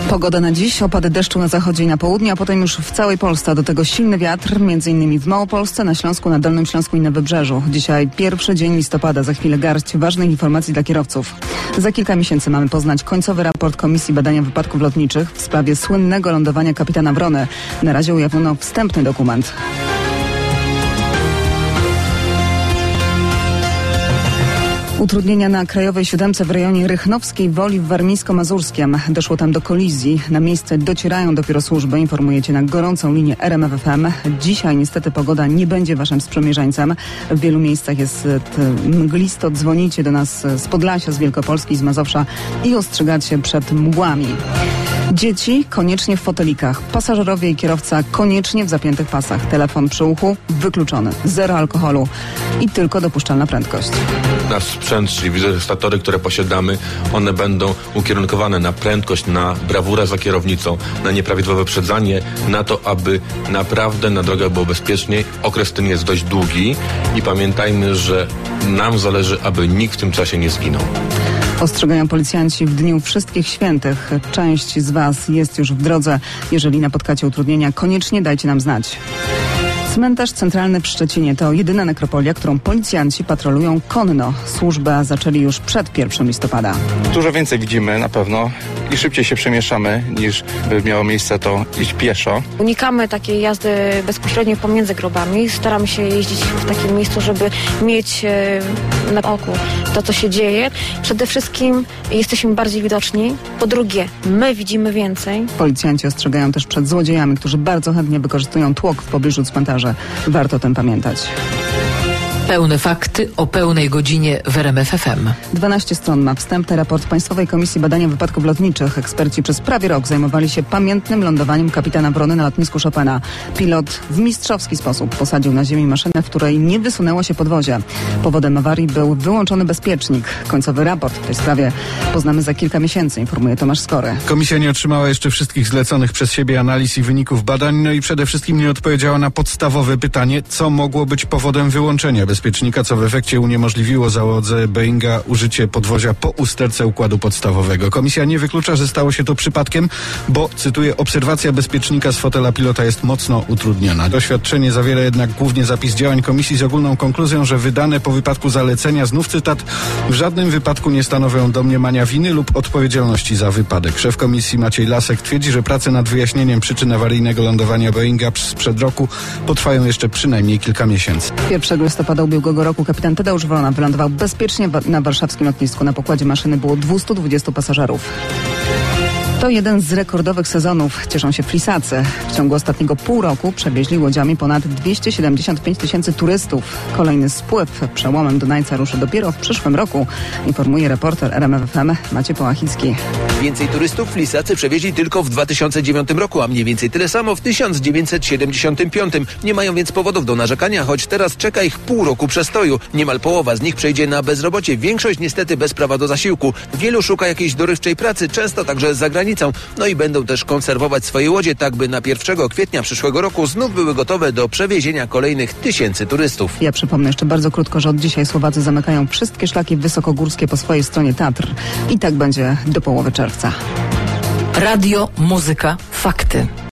Pogoda na dziś, opady deszczu na zachodzie i na południu, a potem już w całej Polsce. Do tego silny wiatr, m.in. w Małopolsce, na Śląsku, na Dolnym Śląsku i na Wybrzeżu. Dzisiaj pierwszy dzień listopada, za chwilę garść ważnych informacji dla kierowców. Za kilka miesięcy mamy poznać końcowy raport Komisji Badania Wypadków Lotniczych w sprawie słynnego lądowania kapitana Wrony. Na razie ujawniono wstępny dokument. Utrudnienia na Krajowej Siódemce w rejonie Rychnowskiej Woli w Warmińsko-Mazurskiem. Doszło tam do kolizji. Na miejsce docierają dopiero służby. Informujecie na gorącą linię RMF FM. Dzisiaj niestety pogoda nie będzie waszym sprzymierzeńcem. W wielu miejscach jest mglisto. Dzwonicie do nas z Podlasia, z Wielkopolski, z Mazowsza i ostrzegacie przed mgłami. Dzieci koniecznie w fotelikach. Pasażerowie i kierowca koniecznie w zapiętych pasach. Telefon przy uchu wykluczony. Zero alkoholu i tylko dopuszczalna prędkość. Nasz sprzęt, czyli wizerujące, które posiadamy, one będą ukierunkowane na prędkość, na brawurę za kierownicą, na nieprawidłowe wyprzedzanie, na to, aby naprawdę na drogach było bezpieczniej. Okres ten jest dość długi i pamiętajmy, że nam zależy, aby nikt w tym czasie nie zginął. Ostrzegają policjanci w Dniu Wszystkich Świętych. Część z was jest już w drodze. Jeżeli napotkacie utrudnienia, koniecznie dajcie nam znać. Cmentarz centralny w Szczecinie to jedyna nekropolia, którą policjanci patrolują konno. Służbę zaczęli już przed 1 listopada. Dużo więcej widzimy na pewno i szybciej się przemieszczamy niż by miało miejsce to iść pieszo. Unikamy takiej jazdy bezpośrednio pomiędzy grobami. Staramy się jeździć w takim miejscu, żeby mieć na oku to, co się dzieje. Przede wszystkim jesteśmy bardziej widoczni. Po drugie, my widzimy więcej. Policjanci ostrzegają też przed złodziejami, którzy bardzo chętnie wykorzystują tłok w pobliżu cmentarza. Warto o tym pamiętać. Pełne fakty o pełnej godzinie w RMF FM. 12 stron ma wstępny raport Państwowej Komisji Badania Wypadków Lotniczych. Eksperci przez prawie rok zajmowali się pamiętnym lądowaniem kapitana Wrony na lotnisku Chopina. Pilot w mistrzowski sposób posadził na ziemi maszynę, w której nie wysunęło się podwozie. Powodem awarii był wyłączony bezpiecznik. Końcowy raport w tej sprawie poznamy za kilka miesięcy, informuje Tomasz Skory. Komisja nie otrzymała jeszcze wszystkich zleconych przez siebie analiz i wyników badań, no i przede wszystkim nie odpowiedziała na podstawowe pytanie, co mogło być powodem wyłączenia bezpiecznika, co w efekcie uniemożliwiło załodze Boeinga użycie podwozia po usterce układu podstawowego. Komisja nie wyklucza, że stało się to przypadkiem, bo, cytuję, obserwacja bezpiecznika z fotela pilota jest mocno utrudniona. Doświadczenie zawiera jednak głównie zapis działań komisji z ogólną konkluzją, że wydane po wypadku zalecenia, znów cytat, w żadnym wypadku nie stanowią domniemania winy lub odpowiedzialności za wypadek. Szef komisji Maciej Lasek twierdzi, że prace nad wyjaśnieniem przyczyn awaryjnego lądowania Boeinga sprzed roku potrwają jeszcze przynajmniej kilka miesięcy. 1 listopada ubiegłego roku kapitan Tadeusz Wrona wylądował bezpiecznie na warszawskim lotnisku. Na pokładzie maszyny było 220 pasażerów. To jeden z rekordowych sezonów. Cieszą się Flisacy. W ciągu ostatniego pół roku przewieźli łodziami ponad 275 tysięcy turystów. Kolejny spływ przełomem Dunajca ruszy dopiero w przyszłym roku, informuje reporter RMF FM Maciej Połachicki. Więcej turystów Flisacy przewieźli tylko w 2009 roku, a mniej więcej tyle samo w 1975. Nie mają więc powodów do narzekania, choć teraz czeka ich pół roku przestoju. Niemal połowa z nich przejdzie na bezrobocie. Większość niestety bez prawa do zasiłku. Wielu szuka jakiejś dorywczej pracy, często także za granicą. No i będą też konserwować swoje łodzie, tak by na 1 kwietnia przyszłego roku znów były gotowe do przewiezienia kolejnych tysięcy turystów. Ja przypomnę jeszcze bardzo krótko, że od dzisiaj Słowacy zamykają wszystkie szlaki wysokogórskie po swojej stronie Tatr. I tak będzie do połowy czerwca. Radio, muzyka, fakty.